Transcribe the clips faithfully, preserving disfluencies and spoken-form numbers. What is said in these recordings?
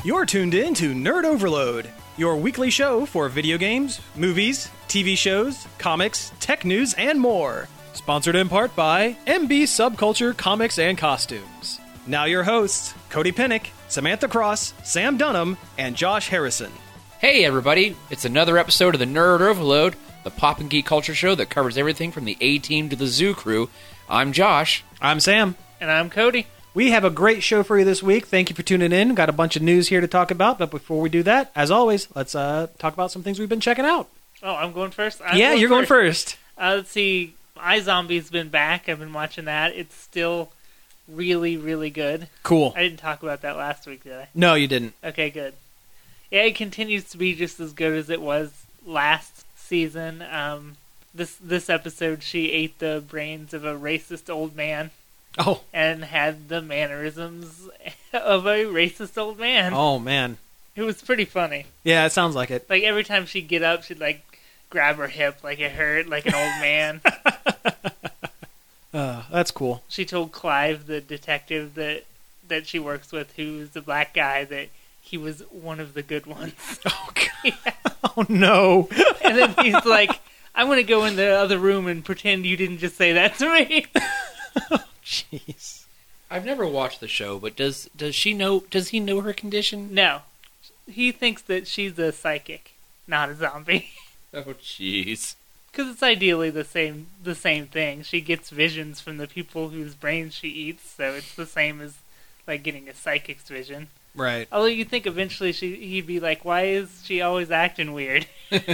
You're tuned in to Nerd Overload, your weekly show for video games, movies, T V shows, comics, tech news, and more. Sponsored in part by M B Subculture Comics and Costumes. Now your hosts, Cody Pennick, Samantha Cross, Sam Dunham, and Josh Harrison. Hey everybody, it's another episode of the Nerd Overload, the pop and geek culture show that covers everything from the A-Team to the Zoo Crew. I'm Josh. I'm Sam. And I'm Cody. We have a great show for you this week. Thank you for tuning in. Got a bunch of news here to talk about, but before we do that, as always, let's uh, talk about some things we've been checking out. Oh, I'm going first? I'm yeah, going you're first. going first. Uh, let's see. iZombie's been back. I've been watching that. It's still really, really good. Cool. I didn't talk about that last week, did I? No, you didn't. Okay, good. Yeah, it continues to be just as good as it was last season. Um, this this episode, she ate the brains of a racist old man. Oh. And had the mannerisms of a racist old man. Oh, man. It was pretty funny. Yeah, it sounds like it. Like, every time she'd get up, she'd, like, grab her hip like it hurt, like an old man. uh, that's cool. She told Clive, the detective that that she works with, who's the black guy, that he was one of the good ones. Oh, God. Yeah. Oh, no. And then he's like, I'm going to go in the other room and pretend you didn't just say that to me. Jeez. I've never watched the show, but does does she know? Does he know her condition? No. He thinks that she's a psychic, not a zombie. Oh, jeez. Because it's ideally the same the same thing. She gets visions from the people whose brains she eats, so it's the same as like getting a psychic's vision. Right. Although you think eventually she he'd be like, why is she always acting weird?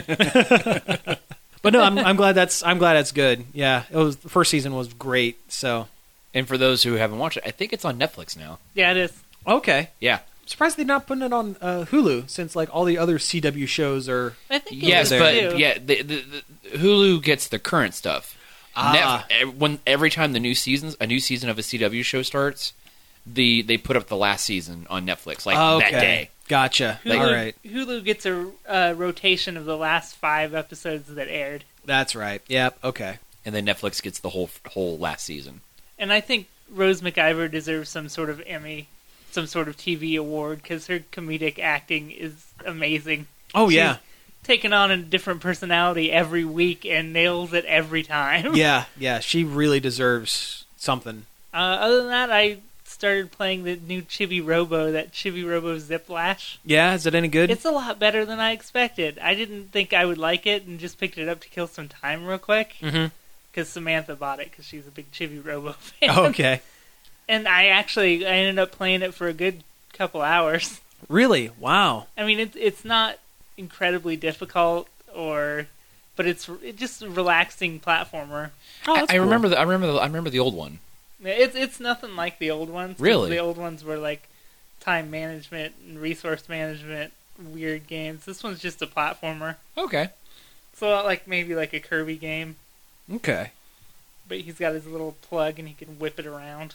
But no, I'm I'm glad that's I'm glad that's good. Yeah, it was the first season was great. So, and for those who haven't watched it, I think it's on Netflix now. Yeah, it is. Okay. Yeah. I'm surprised they're not putting it on uh, Hulu since like all the other C W shows are. I think it yes, was but too. yeah, the, the, the Hulu gets the current stuff. Ah. Net, when every time the new seasons, a new season of a C W show starts, the they put up the last season on Netflix like okay. that day. Gotcha. Hulu, All right. Hulu gets a uh, rotation of the last five episodes that aired. That's right. Yep. Okay. And then Netflix gets the whole whole last season. And I think Rose McIver deserves some sort of Emmy, some sort of T V award, because her comedic acting is amazing. Oh, She's yeah. taking on a different personality every week and nails it every time. Yeah, yeah. She really deserves something. Uh, other than that, I started playing the new Chibi Robo, that Chibi Robo Ziplash. Yeah, is it any good? It's a lot better than I expected. I didn't think I would like it and just picked it up to kill some time real quick. Mm-hmm. Because Samantha bought it because she's a big Chibi Robo fan. Oh, okay. And I actually I ended up playing it for a good couple hours. Really? Wow. I mean, it's it's not incredibly difficult, or, but it's it's just a relaxing platformer. Oh, I, that's I cool. remember the I remember the, I remember the old one. It's it's nothing like the old ones. 'Cause Really? the old ones were like time management and resource management, weird games. This one's just a platformer. Okay. So like maybe like a Kirby game. Okay. But he's got his little plug and he can whip it around.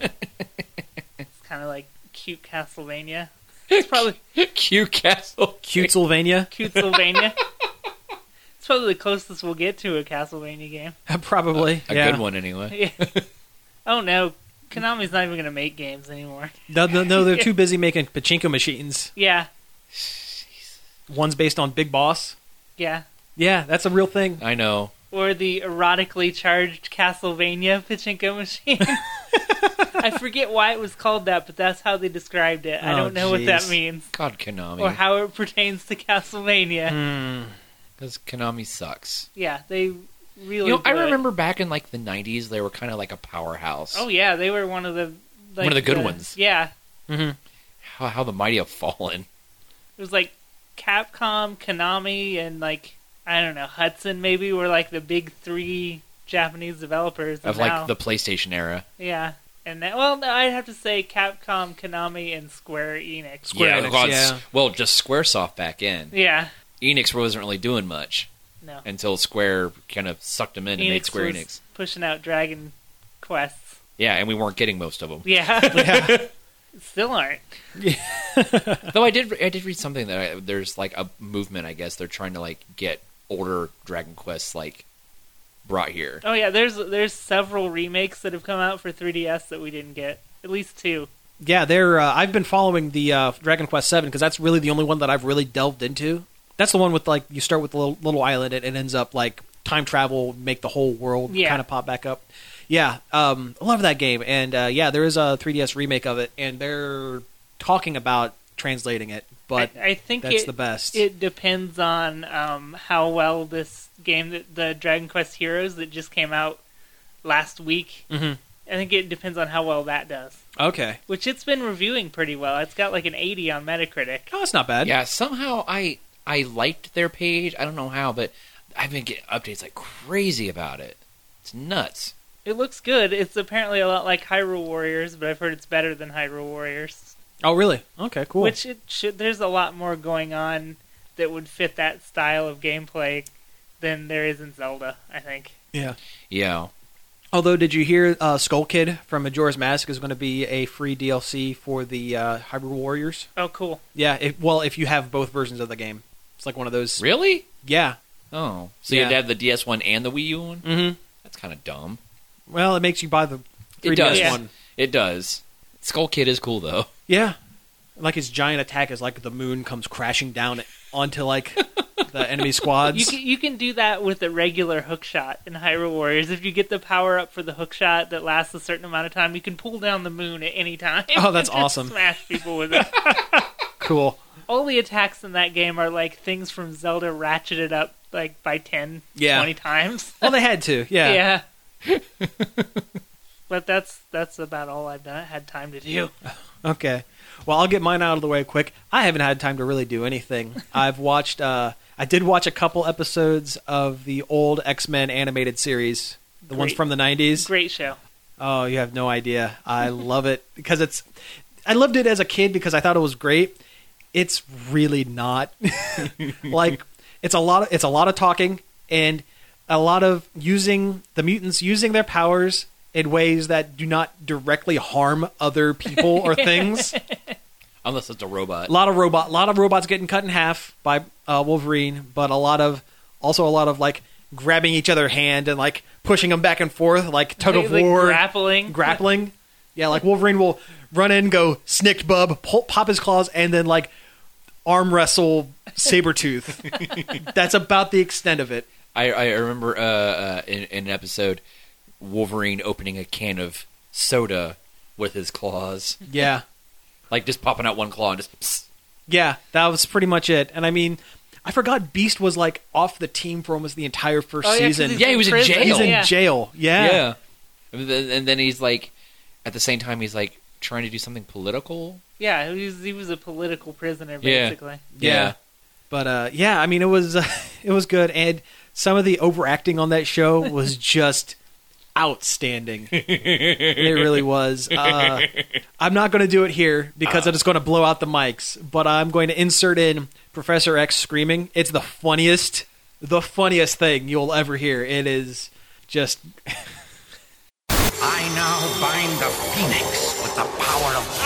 It's kind of like cute Castlevania. It's probably Cute Castle. Cute Sylvania? cute Sylvania. It's probably the closest we'll get to a Castlevania game. Probably. A yeah. good one anyway. Yeah. Oh no, Konami's not even going to make games anymore. No, no, no, they're too busy making pachinko machines. Yeah, One's based on Big Boss. yeah. Yeah, that's a real thing. I know. Or the erotically charged Castlevania pachinko machine. I forget why it was called that, but that's how they described it. I Oh, don't know what that jeez. means. God, Konami. Or how it pertains to Castlevania. Mm. Because Konami sucks. Yeah, they really You know, I do it. remember back in like the nineties, they were kind of like a powerhouse. Oh yeah, they were one of the... Like, One of the good ones. Yeah. Mm-hmm. How, how the mighty have fallen. It was like Capcom, Konami, and like, I don't know, Hudson maybe were like the big three Japanese developers. Of and now- like the PlayStation era. Yeah. And then, well, no, I'd have to say Capcom, Konami, and Square Enix. Square yeah, Enix, well, yeah. Well, just Squaresoft back in. Yeah. Enix wasn't really doing much No. until Square kind of sucked them in and made Enix Square was Enix. pushing out Dragon Quests. Yeah, and we weren't getting most of them. Yeah. Yeah. Still aren't. Though I did, I did read something that I, there's like a movement. I guess they're trying to like get older Dragon Quests like brought here. Oh yeah, there's there's several remakes that have come out for three D S that we didn't get. At least two. Yeah, they're. Uh, I've been following the uh, Dragon Quest seven because that's really the only one that I've really delved into. That's the one with like you start with the little, little island and it ends up like time travel, make the whole world Yeah. kind of pop back up. Yeah, um, I love that game, and uh, yeah, there is a three D S remake of it, and they're talking about translating it, but I, I think that's it, the best. It depends on um, how well this game, that the Dragon Quest Heroes that just came out last week. Mhm. I think it depends on how well that does. Okay, Which it's been reviewing pretty well. It's got like an eighty on Metacritic. oh, it's not bad. Yeah, somehow I I liked their page. I don't know how, but I've been getting updates like crazy about it. It's nuts. It looks good. It's apparently a lot like Hyrule Warriors, but I've heard it's better than Hyrule Warriors. Oh, really? Okay, cool. Which it should. There's a lot more going on that would fit that style of gameplay than there is in Zelda, I think. yeah. Yeah. Although, did you hear uh, Skull Kid from Majora's Mask is going to be a free D L C for the uh, Hyrule Warriors? Oh, cool. Yeah, if, well, if you have both versions of the game. It's like one of those... Really? Yeah. Oh. So Yeah. you'd have the D S one and the Wii U one? Mm-hmm. That's kind of dumb. Well, it makes you buy the three It D S does. Yeah. one. It does. Skull Kid is cool, though. Yeah. Like his giant attack is like the moon comes crashing down onto like the enemy squads. You can, you can do that with a regular hook shot in Hyrule Warriors. If you get the power up for the hook shot that lasts a certain amount of time, you can pull down the moon at any time. Oh, that's and just awesome. Smash people with it. Cool. All the attacks in that game are like things from Zelda ratcheted up like by ten, Yeah. twenty times. Well, they had to. Yeah. Yeah. But that's that's about all I've done, had time to do. Okay. Well, I'll get mine out of the way quick. I haven't had time to really do anything. I've watched. Uh, I did watch a couple episodes of the old X-Men animated series, the ones Great. from the nineties. Great show. Oh, you have no idea. I love it because it's. I loved it as a kid because I thought it was great. It's really not. Like it's a lot. Of, it's a lot of talking and a lot of using the mutants using their powers in ways that do not directly harm other people or things. Unless it's a robot. A lot of robot, a lot of robots getting cut in half by uh, Wolverine, but a lot of also a lot of like grabbing each other hand and like pushing them back and forth, like tug of Like war, grappling. grappling. Yeah, like Wolverine will run in, go snicked bub, pull, pop his claws, and then like arm wrestle Sabretooth. That's about the extent of it. I, I remember uh, uh, in, in an episode, Wolverine opening a can of soda with his claws. Yeah, Like just popping out one claw and just... Psst. yeah, that was pretty much it. And I mean, I forgot Beast was like off the team for almost the entire first Oh, yeah, 'cause season. he's Yeah, he was in prison. jail. He's in Yeah. jail. Yeah. Yeah. And then, and then he's like, at the same time, he's like trying to do something political. Yeah, he was, he was a political prisoner, Yeah. basically. Yeah. But uh, yeah, I mean, it was uh, it was good, and some of the overacting on that show was just outstanding. It really was. Uh, I'm not going to do it here because it is going to blow out the mics, but I'm going to insert in Professor X screaming. It's the funniest, the funniest thing you'll ever hear. It is just. I now bind the Phoenix with the power of...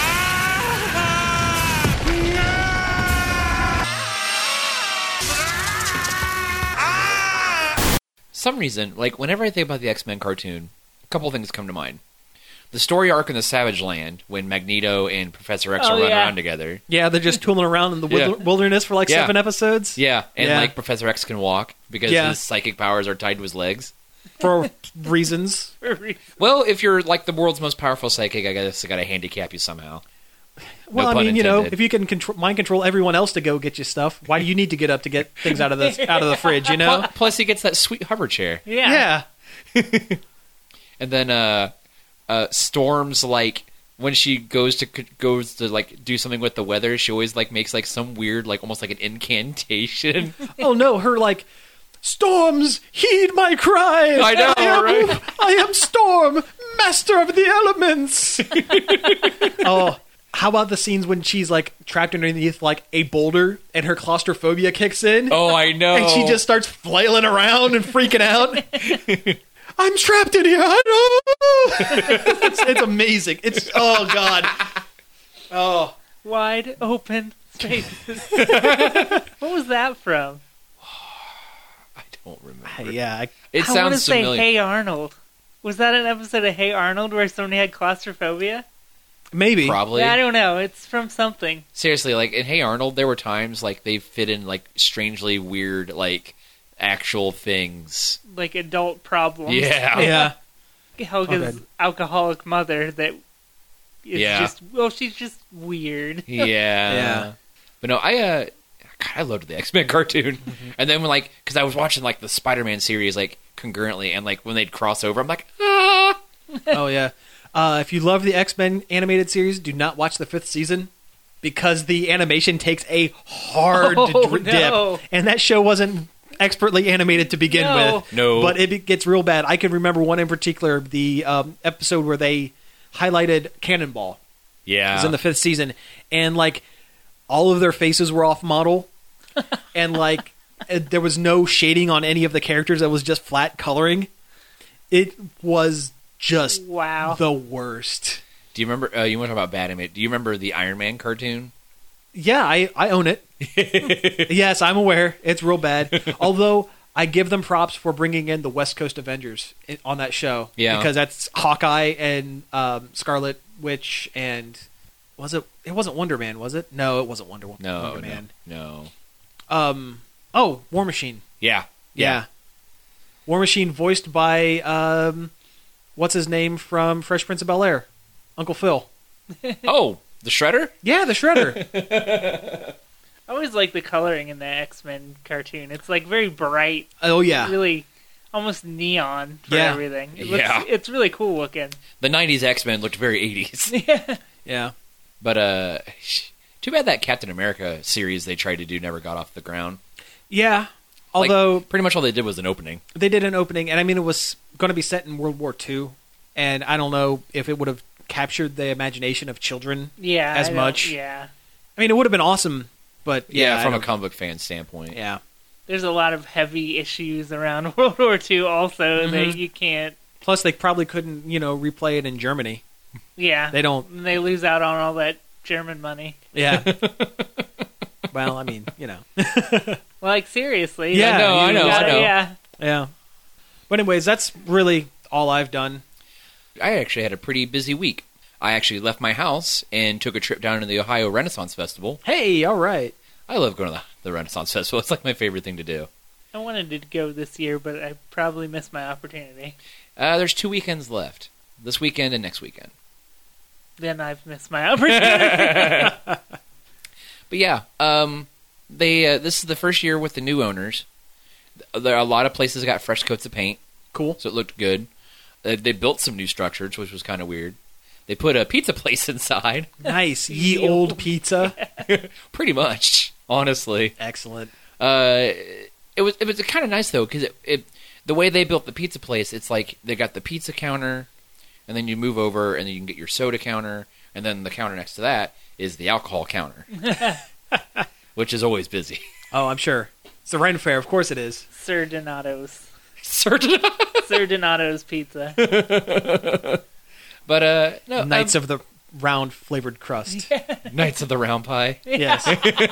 Some reason, like whenever I think about the X-Men cartoon, a couple things come to mind. The story arc in the Savage Land when Magneto and Professor X Oh, are running yeah. around together. Yeah, they're just tooling around in the Yeah. wil- wilderness for like Yeah. seven episodes. Yeah, and Yeah. like Professor X can walk because Yeah. his psychic powers are tied to his legs. For reasons. Well, if you're like the world's most powerful psychic, I guess I got to handicap you somehow. Well, No I pun mean, you know, intended. if you can control, mind control everyone else to go get you stuff, why do you need to get up to get things out of the out of the fridge? You know? Pl- Plus, he gets that sweet hover chair, Yeah. Yeah. and then uh, uh, Storm's like when she goes to goes to like do something with the weather, she always like makes like some weird like almost like an incantation. Oh no, her like storms heed my cry. I know, am, right? I am Storm, master of the elements. Oh, how about the scenes when she's like trapped underneath like a boulder and her claustrophobia kicks in? Oh, I know. And she just starts flailing around and freaking out. I'm trapped in here. I know. it's, it's amazing. It's oh god. Oh, Wide open spaces. What was that from? I don't remember. yeah. I, It I want to sounds say familiar. Hey Arnold. Was that an episode of Hey Arnold where somebody had claustrophobia? Maybe. Probably. Yeah, I don't know. It's from something. Seriously, like in Hey Arnold, there were times like they fit in like strangely weird like actual things. Like adult problems. Yeah. Yeah. Helga's Okay. alcoholic mother that is Yeah. just, well, she's just weird. Yeah. Yeah. But no, I uh God, I loved the X-Men cartoon. And then when like cuz I was watching like the Spider-Man series like concurrently and like when they'd cross over, I'm like, "Ah." Oh, yeah. Uh, if you love the X-Men animated series, do not watch the fifth season because the animation takes a hard Oh, dr- no. dip. And that show wasn't expertly animated to begin No. with. No. But it be- gets real bad. I can remember one in particular, the um, episode where they highlighted Cannonball. Yeah. It was in the fifth season. And, like, all of their faces were off model. And, like, uh, there was no shading on any of the characters. It was just flat coloring. It was just Wow. the worst. Do you remember uh, you want to talk about bad animation? Do you remember the Iron Man cartoon? Yeah, I, I own it. Yes, I'm aware. It's real bad. Although, I give them props for bringing in the West Coast Avengers in, on that show. Yeah. Because that's Hawkeye and um, Scarlet Witch and... Was it... It wasn't Wonder Man, was it? No, it wasn't Wonder, No, Wonder no, Man. no. Um, oh, War Machine. Yeah. Yeah. War Machine voiced by... Um, what's his name from Fresh Prince of Bel-Air? Uncle Phil. Oh, the Shredder? Yeah, the Shredder. I always like the coloring in the X-Men cartoon. It's like very bright, Oh, yeah. really almost neon for Yeah. everything. It looks, Yeah. It's really cool looking. The nineties X-Men looked very eighties. Yeah. But uh too bad that Captain America series they tried to do never got off the ground. Yeah. Like, Although... pretty much all they did was an opening. They did an opening, and I mean, it was going to be set in World War Two, and I don't know if it would have captured the imagination of children Yeah. as I don't- much. Yeah. I mean, it would have been awesome, but Yeah, yeah, from I a don't- comic book fan standpoint. yeah. There's a lot of heavy issues around World War Two also Mm-hmm. that you can't. Plus, they probably couldn't, you know, replay it in Germany. Yeah. They don't. And they lose out on all that German money. Yeah. Well, I mean, you know. Like, seriously. Yeah, like, I know, I you know, I gotta- know. Yeah. Yeah. But anyways, that's really all I've done. I actually had a pretty busy week. I actually left my house and took a trip down to the Ohio Renaissance Festival. Hey, all right. I love going to the, the Renaissance Festival. It's like my favorite thing to do. I wanted to go this year, but I probably missed my opportunity. Uh, there's two weekends left. This weekend and next weekend. Then I've missed my opportunity. But yeah, um, they uh, this is the first year with the new owners. There are a lot of places that got fresh coats of paint, Cool. so it looked good. Uh, they built some new structures, which was kind of weird. They put a pizza place inside, Nice. Ye Ye old olde. pizza. pretty much. Honestly, Excellent. uh, it was it was kind of nice though because it, it the way they built the pizza place, it's like they got the pizza counter, and then you move over, and then you can get your soda counter, and then the counter next to that is the alcohol counter, which is always busy. Oh, I'm sure. It's the Ren Fair. Of course it is. Sir Donato's. Certain, Sir Donato's pizza. but uh, no, Knights um, of the round flavored crust. Knights of the Round Pie. Yes.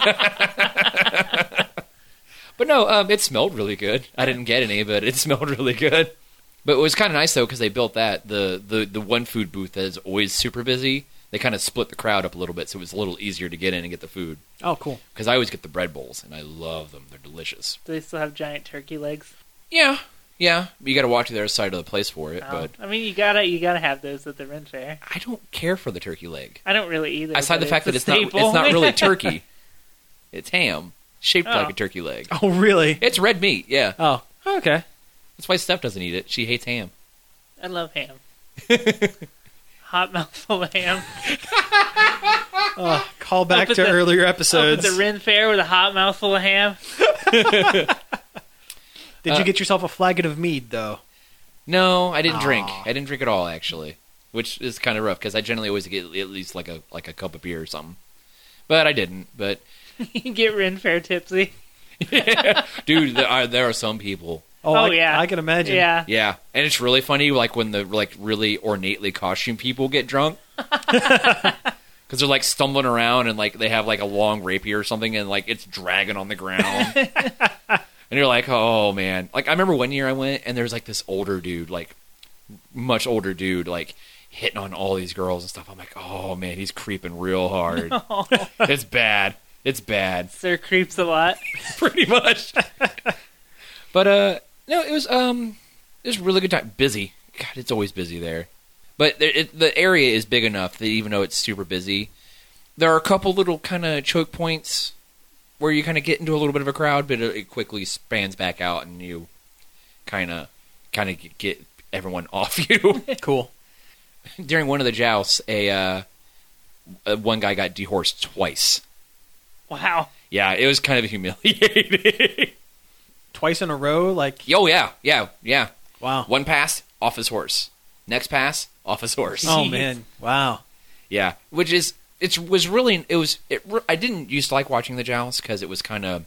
But no, um, it smelled really good. I didn't get any, but it smelled really good. But it was kind of nice though because they built that the, the the one food booth that is always super busy. They kind of split the crowd up a little bit, so it was a little easier to get in and get the food. Oh, cool. Because I always get the bread bowls, and I love them. They're delicious. Do they still have giant turkey legs? Yeah, yeah. You got to walk to the other side of the place for it, Oh, but I mean, you gotta you gotta have those at the Ren Fair. I don't care for the turkey leg. I don't really either. Aside but the fact that it's it's a not staple. it's not really turkey. It's ham shaped Oh. like a turkey leg. Oh, really? It's red meat. Yeah, Oh, okay. that's why Steph doesn't eat it. She hates ham. I love ham. Hot mouthful of ham. Oh, call back Up at to the- earlier Up at episodes. the Ren Fair with a hot mouthful of ham. Did Uh, you get yourself a flagon of mead, though? No, I didn't drink. Aw. I didn't drink at all, actually, which is kind of rough because I generally always get at least like a like a cup of beer or something. But I didn't. But You get Ren Fair tipsy. dude, there are, there are some people. Oh, Oh, I, yeah. I can imagine. Yeah. Yeah, and it's really funny, like when the like really ornately costumed people get drunk, because they're like stumbling around and like they have like a long rapier or something, and like it's dragging on the ground, and you're like, oh man. Like I remember one year I went, and there was like this older dude, like much older dude, like hitting on all these girls and stuff. I'm like, oh man, he's creeping real hard. It's bad. It's bad. Sir creeps a lot. Pretty much. But uh, no, it was um, it was a really good time. Busy. God, it's always busy there. But it, it, the area is big enough that even though it's super busy, there are a couple little kind of choke points where you kind of get into a little bit of a crowd, but it, it quickly spans back out, and you kind of kind of get everyone off you. Cool. During one of the jousts, a uh, uh, one guy got dehorsed twice. Wow. Yeah, it was kind of humiliating. Twice in a row, like Oh yeah, yeah, yeah. wow. One pass, off his horse. Next pass, off his horse. Oh man, wow. Yeah, which is it was really it was it. I didn't used to like watching the jousts because it was kind of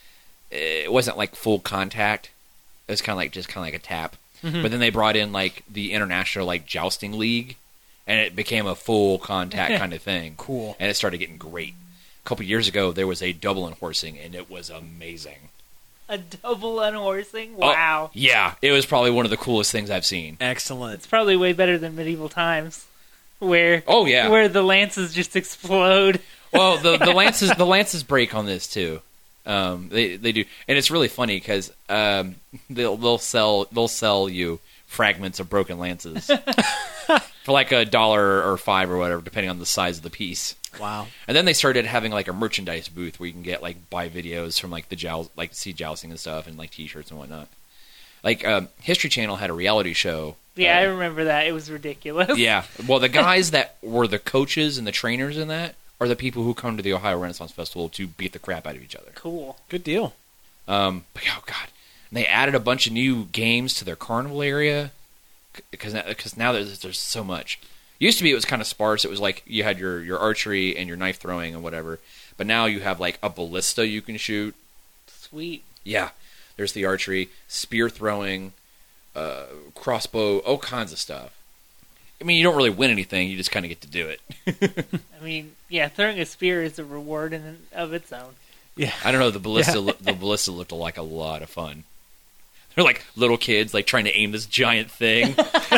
it wasn't like full contact. It was kind of like just kind of like a tap. Mm-hmm. But then they brought in like the international like jousting league, and it became a full contact kind of thing. Cool. And it started getting great. A couple years ago, there was a double unhorsing, and it was amazing. A double unhorsing? Oh, Wow. yeah, it was probably one of the coolest things I've seen. Excellent. It's probably way better than medieval times, where Oh yeah. where the lances just explode. Well, the the lances the lances break on this too. Um, they they do, and it's really funny because um, they'll they'll sell they'll sell you fragments of broken lances for like a dollar or five or whatever, depending on the size of the piece. Wow. And then they started having like a merchandise booth where you can get like buy videos from like the joust, like see jousting and stuff, and like T-shirts and whatnot. Like um, History Channel had a reality show. Yeah, uh, I remember that. It was ridiculous. Yeah, well, the guys that were the coaches and the trainers in that are the people who come to the Ohio Renaissance Festival to beat the crap out of each other. Cool. Good deal. Um, but oh god, and they added a bunch of new games to their carnival area because because now there's there's so much. Used to be it was kind of sparse. It was like you had your, your archery and your knife throwing and whatever. But now you have like a ballista you can shoot. Sweet. Yeah, there's the archery, spear throwing, uh, crossbow, all kinds of stuff. I mean, you don't really win anything. You just kind of get to do it. I mean, yeah, throwing a spear is a reward in and of its own. Yeah. I don't know. The ballista, Yeah. lo- the ballista looked like a lot of fun. They're like little kids, like trying to aim this giant thing.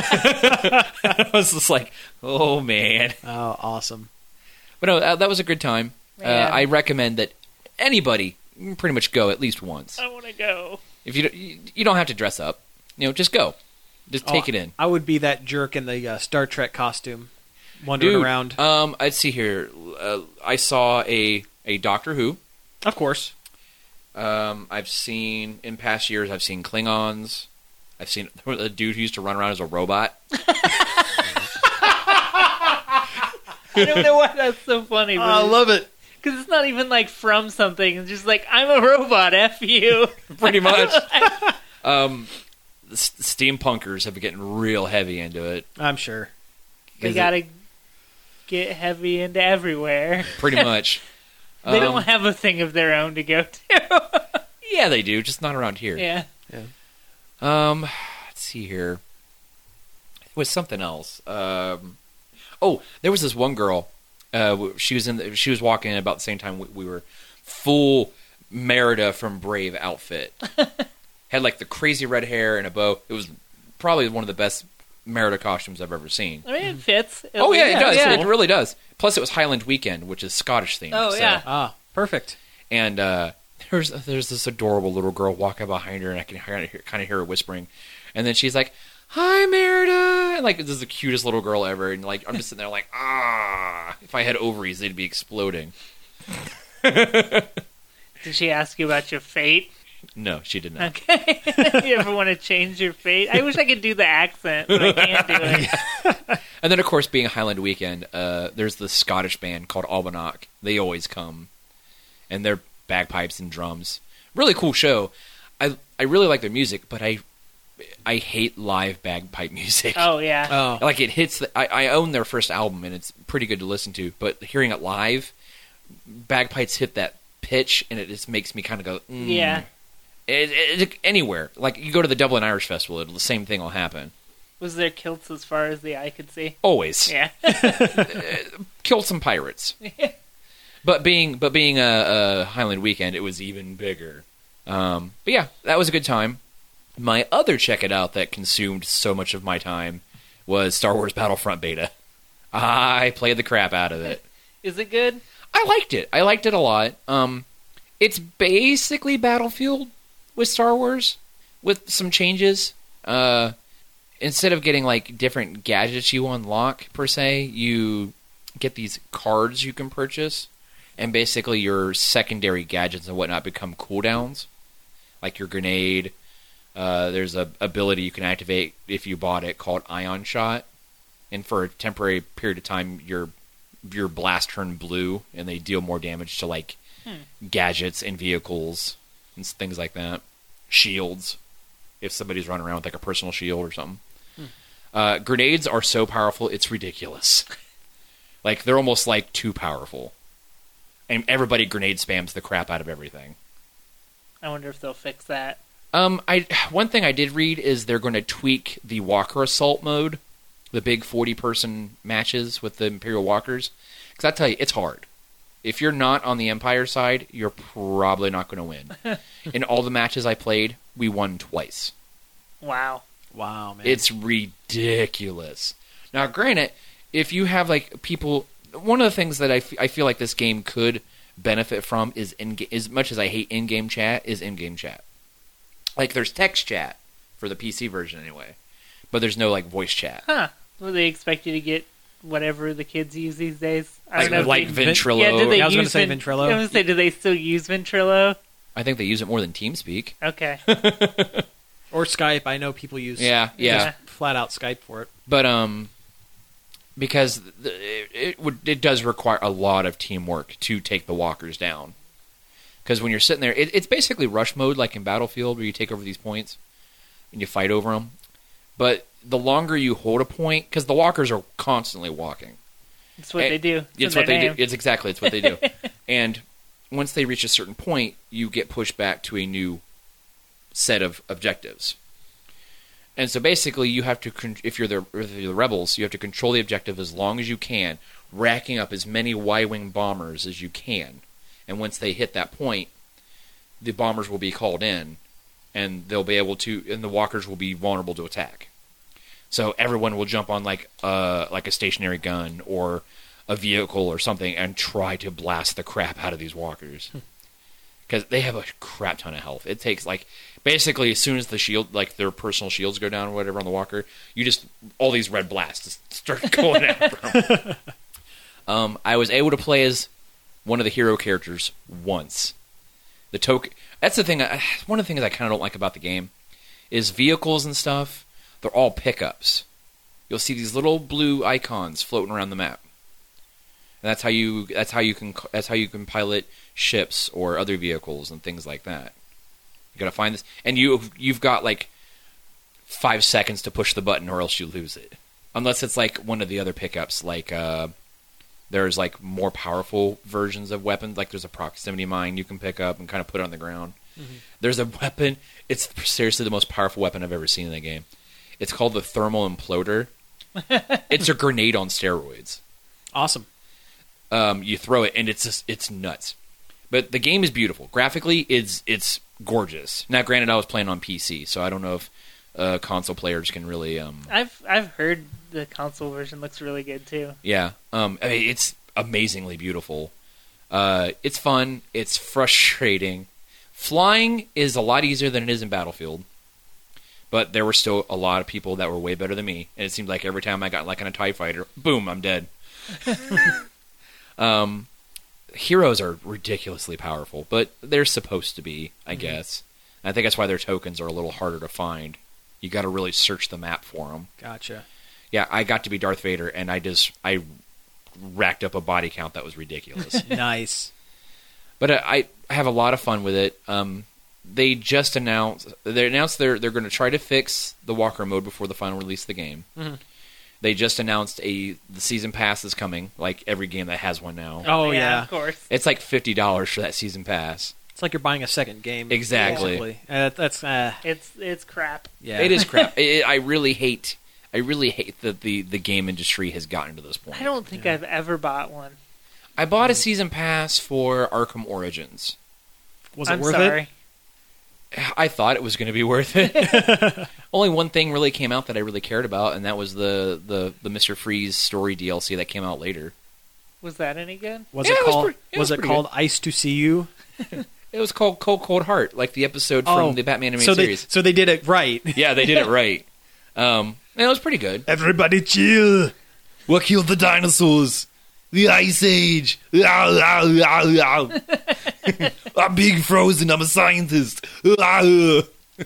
I was just like, oh man. Oh, awesome. But no, that, that was a good time. Uh, Man. I recommend that anybody pretty much go at least once. I want to go. If you don't- you, you don't have to dress up, you know, just go, just take Oh, it in. I would be that jerk in the uh, Star Trek costume, wandering Dude, around. Um, I'd see here. Uh, I saw a a Doctor Who. Of course. Um, I've seen in past years. I've seen Klingons. I've seen a dude who used to run around as a robot. I don't know why that's so funny. But I love it. Because it's not even like from something. It's just like, I'm a robot, F you. Pretty much. um, the s- steampunkers have been getting real heavy into it. I'm sure. They 'Cause gotta get heavy into everywhere. it- pretty much. They Um, don't have a thing of their own to go to. Yeah, they do, just not around here. Yeah. Um, let's see here. It was something else. Um, oh, there was this one girl. Uh, she was in. The, she was walking in about the same time we, we were. Full Merida from Brave outfit. Had like the crazy red hair and a bow. It was probably one of the best Merida costumes I've ever seen. I mean, it fits. It- Oh yeah, it does. Yeah. It really does. Plus, it was Highland Weekend, which is Scottish themed. Oh, so- yeah. Ah, perfect. And uh, there's there's this adorable little girl walking behind her, and I can kind of hear, kind of hear her whispering. And then she's like, "Hi, Merida!" And like, this is the cutest little girl ever. And like, I'm just sitting there like, ah. If I had ovaries, they'd be exploding. Did she ask you about your fate? No, she did not. Okay. You ever want to change your fate? I wish I could do the accent, but I can't do it. And then, of course, being Highland Weekend, uh, there's this Scottish band called Albanac. They always come, and they're bagpipes and drums. Really cool show. I I really like their music, but I I hate live bagpipe music. Oh, yeah. Oh, Like it hits. The, I, I own their first album, and it's pretty good to listen to. But hearing it live, bagpipes hit that pitch, and it just makes me kind of go, mm. Yeah. It, it, it- anywhere, like you go to the Dublin Irish Festival, it'll, the same thing will happen. Was there kilts as far as the eye could see? Always Yeah. kill some pirates. But being but being a, a Highland Weekend, it was even bigger. Um, but yeah, that was a good time. My other check it out that consumed so much of my time was Star Wars Battlefront beta. I played the crap out of it. Is it good? I liked it. I liked it a lot. Um, it's basically Battlefield with Star Wars, with some changes. Uh, instead of getting like different gadgets you unlock per se, you get these cards you can purchase, and basically your secondary gadgets and whatnot become cooldowns, like your grenade. Uh, there's a ability you can activate if you bought it called Ion Shot, and for a temporary period of time, your your blast turn blue, and they deal more damage to like hmm. gadgets and vehicles and things like that. Shields, if somebody's running around with like a personal shield or something. Hmm. Uh, grenades are so powerful, it's ridiculous. Like they're almost like too powerful, and everybody grenade spams the crap out of everything. I wonder if they'll fix that. Um, I one thing I did read is they're going to tweak the Walker Assault mode, the big forty-person matches with the Imperial Walkers. Because I tell you, it's hard. If you're not on the Empire side, you're probably not going to win. In all the matches I played, we won twice. Wow. Wow, man. It's ridiculous. Now, granted, if you have like people, one of the things that I, f- I feel like this game could benefit from is, in as much as I hate in-game chat, is in-game chat. Like, there's text chat for the P C version anyway, but there's no like voice chat. Huh. Well, they expect you to get whatever the kids use these days. I Like, don't know if like they- Ventrilo. Yeah, do they I was going to use say Ven- Ventrilo. I was going to say, do they still use Ventrilo? I think they use it more than TeamSpeak. Okay. Or Skype. I know people use Yeah, yeah. Yeah. flat out Skype for it. But um, because the, it it, would, it does require a lot of teamwork to take the walkers down. Because when you're sitting there, it, it's basically rush mode, like in Battlefield, where you take over these points and you fight over them. But the longer you hold a point, because the walkers are constantly walking. It's what And they do. It's, It's in what their they name. do. It's exactly it's what they do. And once they reach a certain point, you get pushed back to a new set of objectives. And so basically, you have to, con- if you're the if you're the rebels, you have to control the objective as long as you can, racking up as many Y-wing bombers as you can. And once they hit that point, the bombers will be called in, and they'll be able to, and the walkers will be vulnerable to attack. So everyone will jump on like uh like a stationary gun or a vehicle or something and try to blast the crap out of these walkers. Because they have a crap ton of health. It takes like basically as soon as the shield, like their personal shields go down or whatever on the walker, you just all these red blasts start going after them. um, I was able to play as one of the hero characters once. The token. That's the thing. I, one of the things I kind of don't like about the game is vehicles and stuff. They're all pickups. You'll see these little blue icons floating around the map. And that's how you. That's how you can. That's how you can pilot ships or other vehicles and things like that. You gotta find this, and you you've got like five seconds to push the button, or else you lose it. Unless it's like one of the other pickups, like uh, there's like more powerful versions of weapons. Like there's a proximity mine you can pick up and kind of put on the ground. Mm-hmm. There's a weapon. It's seriously the most powerful weapon I've ever seen in the game. It's called the Thermal Imploder. It's a grenade on steroids. Awesome. Um, you throw it, and it's just, it's nuts. But the game is beautiful. Graphically, it's it's gorgeous. Now, granted, I was playing on P C, so I don't know if uh, console players can really. Um, I've I've heard the console version looks really good too. yeah, um, I mean, it's amazingly beautiful. Uh, it's fun. It's frustrating. Flying is a lot easier than it is in Battlefield. But there were still a lot of people that were way better than me, and it seemed like every time I got like in a TIE fighter, boom, I'm dead. um, heroes are ridiculously powerful, but they're supposed to be, I mm-hmm. guess. And I think that's why their tokens are a little harder to find. You got to really search the map for them. Gotcha. Yeah, I got to be Darth Vader, and I just I racked up a body count that was ridiculous. Nice. But I, I have a lot of fun with it. Um, they just announced they announced they're they're going to try to fix the Walker mode before the final release of the game. Mm-hmm. They just announced a the season pass is coming, like every game that has one now. Oh yeah, yeah, of course. It's like fifty dollars for that season pass. It's like you're buying a second game. Exactly. basically. Uh, that's uh, It's it's crap. yeah. It is crap. it, I really hate. I really hate that the, the game industry has gotten to this point. I don't think Yeah. I've ever bought one. I bought a season pass for Arkham Origins. Was it I'm worth sorry. it? I thought it was going to be worth it. Only one thing really came out that I really cared about, and that was the, the, the Mister Freeze story D L C that came out later. Was that any good? Was Yeah, it it was called? pretty- it was was it pretty called Ice to See You? It was called Cold Cold Heart, like the episode from the Batman animated so they, series. So they did it right. Yeah, they did it right. Um, and it was pretty good. Everybody chill. What killed the dinosaurs? The Ice Age. Ow, ow, ow, ow. I'm being frozen. I'm a scientist. I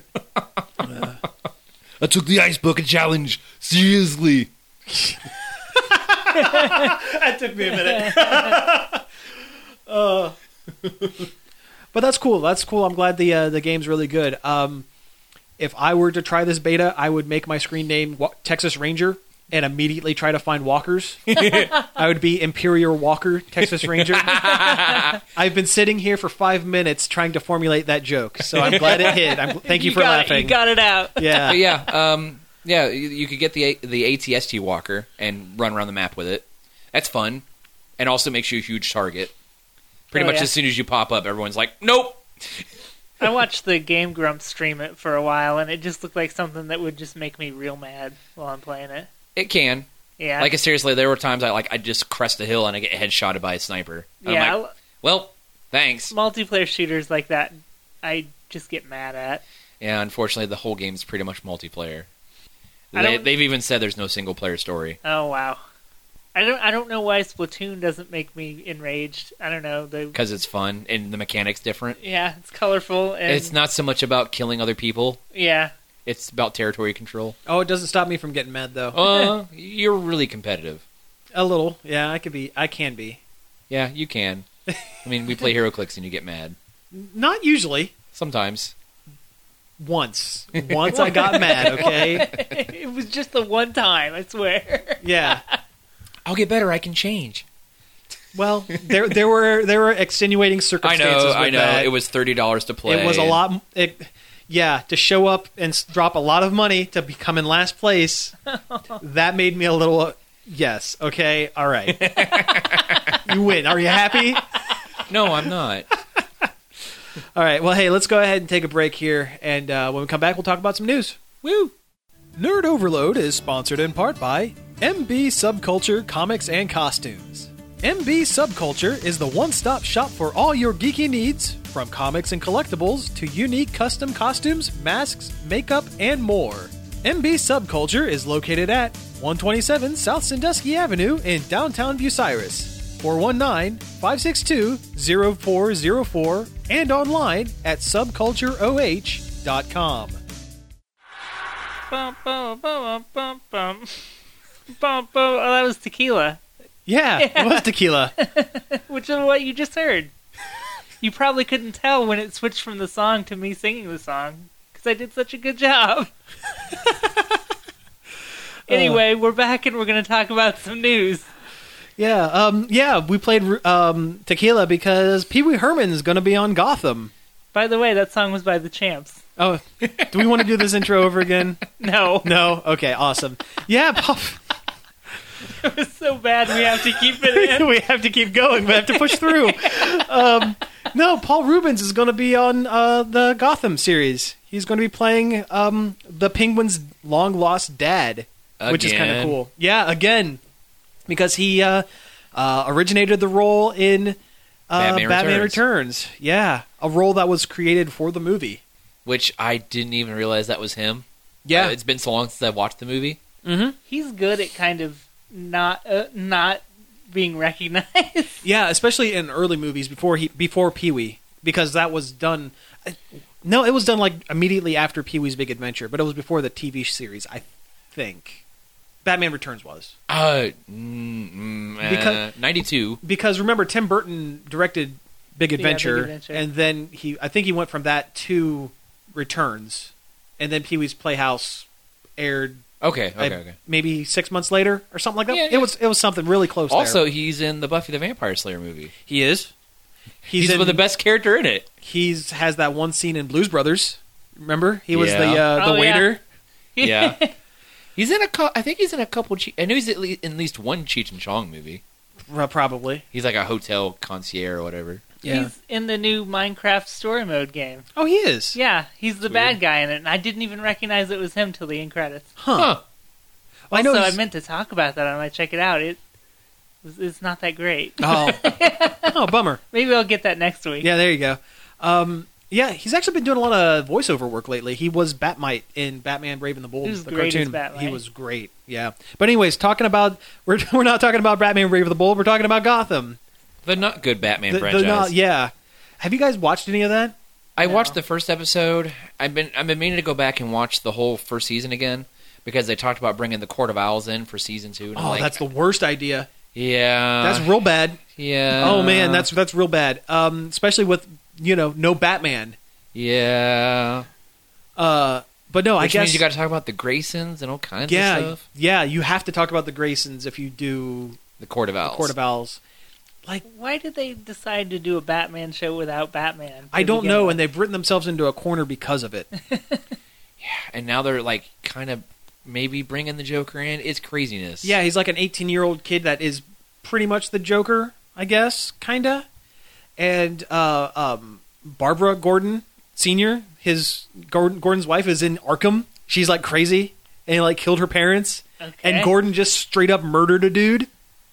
took the Ice Bucket Challenge seriously. That took me a minute. uh, but that's cool. That's cool. I'm glad the uh, the game's really good. Um, if I were to try this beta, I would make my screen name Wa- Texas Ranger and immediately try to find walkers. I would be Imperial Walker, Texas Ranger. I've been sitting here for five minutes trying to formulate that joke, so I'm glad it hit. I'm, thank you, for got laughing. It, you got it out. Yeah. But yeah, um, yeah, you, you could get the A- the A T S T Walker and run around the map with it. That's fun, and also makes you a huge target. Pretty Oh, much yeah. as soon as you pop up, everyone's like, "Nope." I watched the Game Grumps stream it for a while, and it just looked like something that would just make me real mad while I'm playing it. It can. Yeah. Like seriously, there were times I like I just crest a hill and I get headshotted by a sniper. And yeah. I'm like, well, thanks. Multiplayer shooters like that, I just get mad at. Yeah, unfortunately, the whole game is pretty much multiplayer. I They, don't- they've even said there's no single player story. Oh wow. I don't. I don't know why Splatoon doesn't make me enraged. I don't know. The Because it's fun and the mechanics different. yeah, it's colorful and It's not so much about killing other people. yeah. It's about territory control. Oh, it doesn't stop me from getting mad though. Uh, you're really competitive. A little. Yeah, I could be. I can be. Yeah, you can. I mean, we play HeroClix and you get mad. Not usually. Sometimes. Once. Once I got mad, okay? It was just the one time. I swear. Yeah. I'll get better. I can change. Well, there there were there were extenuating I circumstances know, with I know. that. It was thirty dollars to play. It was a lot. It, yeah, to show up and s- drop a lot of money to become in last place. That made me a little. Uh, yes. Okay. All right. You win. Are you happy? No, I'm not. All right. Well, hey, let's go ahead and take a break here, and uh, when we come back, we'll talk about some news. Woo! Nerd Overload is sponsored in part by M B Subculture Comics and Costumes. M B Subculture is the one-stop shop for all your geeky needs, from comics and collectibles to unique custom costumes, masks, makeup, and more. M B Subculture is located at one twenty-seven South Sandusky Avenue in downtown Bucyrus, four one nine, five six two, zero four zero four, and online at subculture o h dot com. Bum, bum, bum, bum, bum. Bum, bum. Oh, that was Tequila, Yeah, it was tequila. which is what you just heard. You probably couldn't tell when it switched from the song to me singing the song because I did such a good job. Anyway, we're back and we're going to talk about some news. Yeah, um, yeah, we played um, Tequila because Pee Wee Herman is going to be on Gotham. By the way, that song was by the Champs. Oh, do we want to do this intro over again? No, No? Okay, awesome. Yeah, Paul, it was so bad we have to keep it in. we have to keep going. We have to push through. Um, no, Paul Rubens is going to be on uh, the Gotham series. He's going to be playing um, the Penguin's long-lost dad, which is kind of Again? cool. Yeah, again, because he uh, uh, originated the role in uh, Batman Batman, Returns. Returns. Yeah, a role that was created for the movie. Which I didn't even realize that was him. Yeah. Uh, it's been so long since I watched the movie. Mm-hmm. He's good at kind of not uh, not being recognized. Yeah, especially in early movies before he before Pee-wee, because that was done. No, it was done like immediately after Pee-wee's Big Adventure, but it was before the T V series, I think. Batman Returns was. Uh, mm, mm, uh Because- ninety-two. Because remember, Tim Burton directed Big Big Adventure, Adventure. and then he, I think he went from that to Returns, and then Pee-wee's Playhouse aired Okay, okay, I- okay. maybe six months later or something like that. Yeah, It yeah. was it was something really close. Also, there. he's in the Buffy the Vampire Slayer movie. he is. He's, in, the best character in it. He's has that one scene in Blues Brothers. Remember, he was Yeah. the uh, the Oh, yeah. waiter. Yeah. He's in a cou- I think he's in a couple. Che- I know he's at least in at least one Cheech and Chong movie. Uh, probably. He's like a hotel concierge or whatever. Yeah. He's in the new Minecraft story mode game. Oh, he is. Yeah, he's the That's bad weird. guy in it, and I didn't even recognize it was him till the end credits. Huh. Huh. Well, I know also, I he's- meant to talk about that. I might check it out. It it's not that great. Oh. Oh, bummer. Maybe I'll get that next week. Yeah, there you go. Um, yeah, he's actually been doing a lot of voiceover work lately. He was Batmite in Batman Brave and the Bold, He was the great as cartoon. Batmite. He was great. Yeah. But anyways, talking about we're we're not talking about Batman Brave and the Bold. We're talking about Gotham. The not good Batman The- the franchise. not- yeah. Have you guys watched any of that? I No. watched the first episode. I've been I've been meaning to go back and watch the whole first season again because they talked about bringing the Court of Owls in for season two. And I'm Oh, like, that's the worst idea. yeah. That's real bad. yeah. Oh man, that's that's real bad. Um, especially with you know no Batman. yeah. Uh, but no, Which I guess means you got to talk about the Graysons and all kinds yeah, of stuff. yeah. You have to talk about the Graysons if you do The Court of Owls. Court of Owls. Why did they decide to do a Batman show without Batman? to I don't begin know, with? and they've written themselves into a corner because of it. And now they're like kind of maybe bringing the Joker in. It's craziness. Yeah, he's like an eighteen-year-old kid that is pretty much the Joker, I guess, kinda. And uh, um, Barbara Gordon Senior, his Gordon, Gordon's wife, is in Arkham. She's like crazy and he, like killed her parents. Okay. And Gordon just straight up murdered a dude.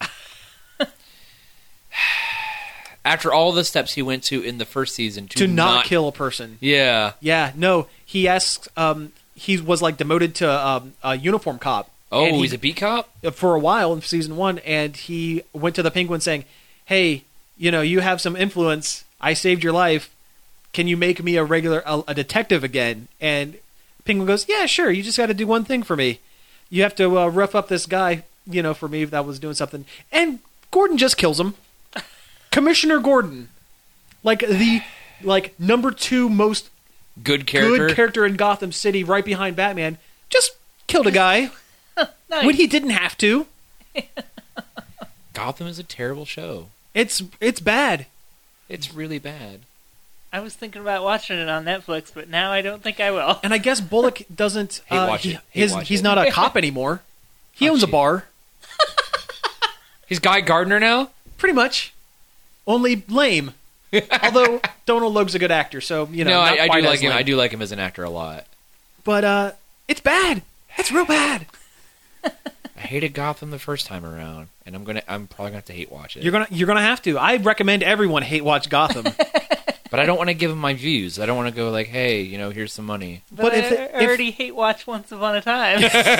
After all the steps he went to in the first season to, to not, kill a person. Yeah. Yeah, no, he asks. Um, he was like demoted to um, a uniform cop. Oh, And he- he's a beat cop? for a while in season one, and he went to the Penguin saying, "Hey, you know, you have some influence. I saved your life. Can you make me a regular a, a detective again?" And Penguin goes, "Yeah, sure. You just got to do one thing for me. You have to uh, rough up this guy, you know, for me that was doing something." And Gordon just kills him. Commissioner Gordon, like the like number two most Good character. good character in Gotham City, right behind Batman, just killed a guy Nice. when he didn't have to. Gotham is a terrible show. It's it's bad. It's really bad. I was thinking about watching it on Netflix, but now I don't think I will. And I guess Bullock doesn't. Hate Uh, watch he- it. Hate his, watch he's it. not a cop anymore. He Oh, owns a gee. bar, He's Guy Gardner now? pretty much. Only lame. Although Donald Logue's a good actor, so you know. no, not I, I quite do as like him. lame. I do like him as an actor a lot. But uh, it's bad. It's real bad. I hated Gotham the first time around, and I'm gonna. I'm probably gonna have to hate watch it. You're gonna you're gonna have to. I recommend everyone hate watch Gotham. But I don't want to give him my views. I don't want to go like, hey, you know, here's some money. But, But I, if it- I already hate watch Once Upon a Time.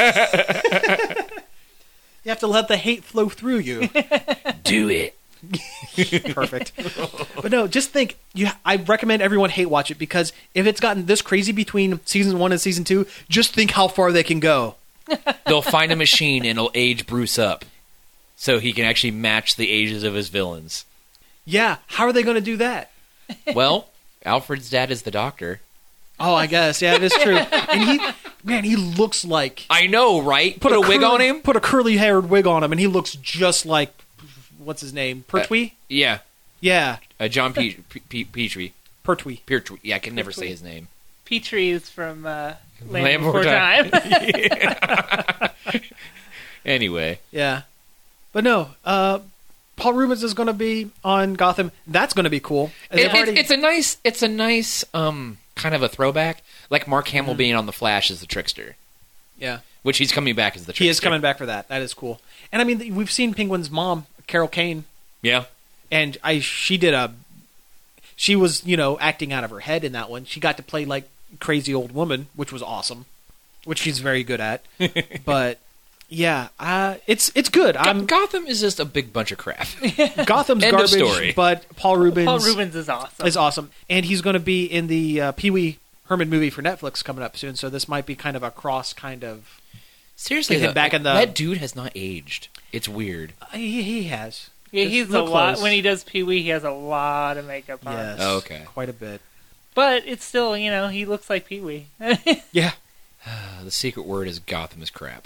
You have to let the hate flow through you. Do it. Perfect. But no, just think. You, I recommend everyone hate watch it because if it's gotten this crazy between season one and season two, just think how far they can go. They'll find a machine and it'll age Bruce up, so he can actually match the ages of his villains. Yeah, how are they going to do that? Well, Alfred's dad is the Doctor. Oh, I guess. Yeah, it is true. And he, man, he looks like I know, right? Put, a, wig curly- on him. Put a curly-haired wig on him, and he looks just like what's his name, Pertwee. Yeah, yeah, uh, John Pe- Pe- Pe- Petrie. Pertwee. Petrie. Yeah, I can never Pertwee. say his name. Petrie is from uh, Land, Land Before Before Time. Anyway, Yeah, but no, uh, Paul Rubens is going to be on Gotham. That's going to be cool. And it, they've it, already- it's a nice, it's a nice, um, kind of a throwback, like Mark Hamill Mhm. being on the Flash as the Trickster, yeah, which he's coming back as the Trickster. he is coming back for that. That is cool. And I mean, we've seen Penguin's mom, Carol Kane, Yeah, and I she did a she was you know acting out of her head in that one. She got to play like crazy old woman, which was awesome, which she's very good at. But yeah, uh, it's it's good. Go- I'm Gotham is just a big bunch of crap. Gotham's End of garbage, story. but Paul Rubens, Paul Rubens is awesome. is awesome, and he's going to be in the uh, Pee Wee Herman movie for Netflix coming up soon. So this might be kind of a cross kind of. Seriously, Get him though, back in the- that dude has not aged. It's weird. Uh, he, he has. yeah, Just he's a real lot. close. When he does Pee Wee, he has a lot of makeup on. Yes. Oh, okay. Quite a bit. But it's still, you know, he looks like Pee Wee. Yeah. Uh, the secret word is Gotham is crap.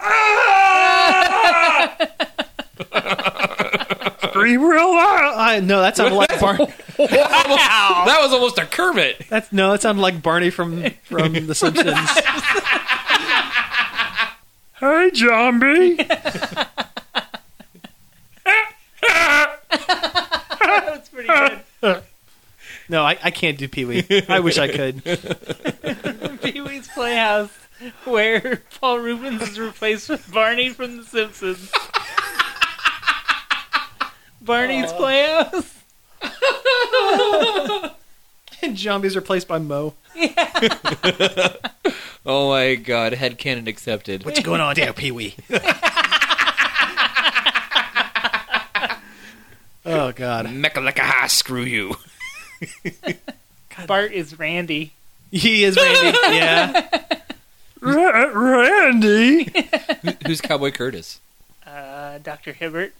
Scream real loud. I no, that sounded like Bar- That was almost a Kermit. That's no, that sounded like Barney from from The Simpsons. Hey, zombie. That's pretty good. No, I, I can't do Pee Wee. I wish I could. Pee-wee's Playhouse, where Paul Reubens is replaced with Barney from The Simpsons. Barney's Playhouse. And Zombie's replaced by Mo. Oh my god, headcanon accepted. What's going on there, Pee Wee? Oh, God. Mechalaka, screw you. Bart is Randy. He is Randy. Yeah. R- Randy. Who's Cowboy Curtis? Uh, Doctor Hibbert.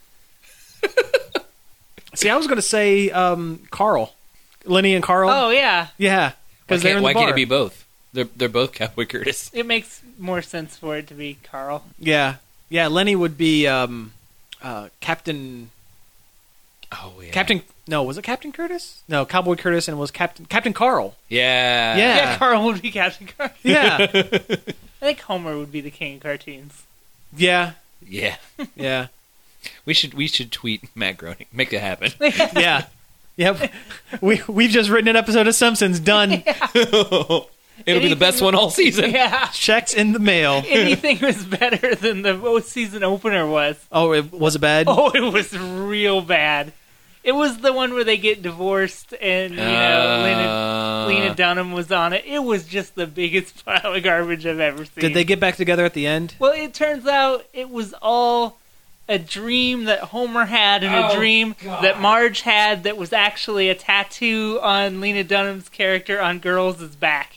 See, I was going to say um, Carl. Lenny and Carl. Oh, yeah. Yeah. Why, Because they're can't, in the why bar. can't it be both? They're they're both Cowboy Curtis. It makes more sense for it to be Carl. Yeah. Yeah, Lenny would be um, uh, Captain... Oh yeah. Captain... No, was it Captain Curtis? No, Cowboy Curtis, and it was Captain Captain Carl. Yeah. Yeah. Yeah, Carl would be Captain Carl. Yeah. I think Homer would be the king of cartoons. Yeah. Yeah. Yeah. We should we should tweet Matt Groening. Make it happen. Yeah. Yep. We, we've just written an episode of Simpsons. Done. It'll be the best one all season. Yeah. Checks in the mail. Anything was better than the season opener was. Oh, it was it bad? Oh, it was real bad. It was the one where they get divorced and, you know, Lena, Uh, Lena Dunham was on it. It was just the biggest pile of garbage I've ever seen. Did they get back together at the end? Well, it turns out it was all a dream that Homer had and a Oh, dream God. that Marge had that was actually a tattoo on Lena Dunham's character on Girls' back.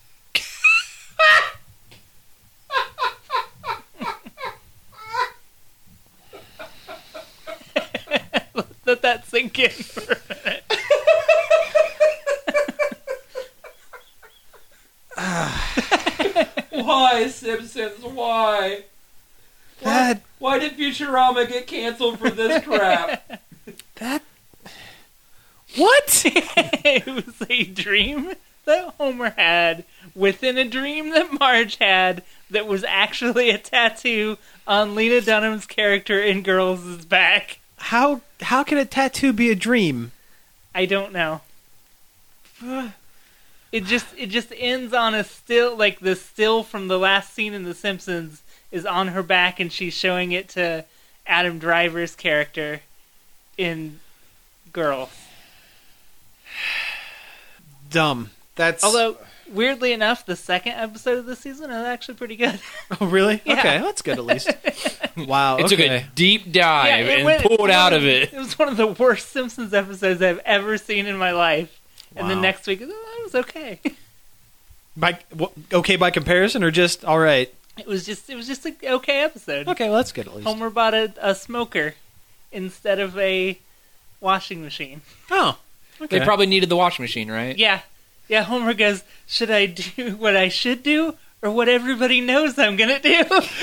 Let that sink in for a minute. Why, Simpsons? Why? That Why did Futurama get canceled for this crap? that what? It was a dream that Homer had within a dream that Marge had that was actually a tattoo on Lena Dunham's character in Girls' back. How how can a tattoo be a dream? I don't know. It just it just ends on a still, like the still from the last scene in The Simpsons is on her back, and she's showing it to Adam Driver's character in Girls. Dumb. That's Although, weirdly enough, the second episode of the season is actually pretty good. Oh, really? Yeah. Okay, that's good at least. Wow. It took okay. a deep dive it and went- pulled out of It it. was one of the worst Simpsons episodes I've ever seen in my life. And then Wow. next week, oh, that was okay. By wh- okay by comparison, or just all right? It was just it was just an okay episode. Okay, well that's good at least. Homer bought a, a smoker instead of a washing machine. Oh, okay. They probably needed the washing machine, right? Yeah. Yeah, Homer goes, should I do what I should do or what everybody knows I'm going to do?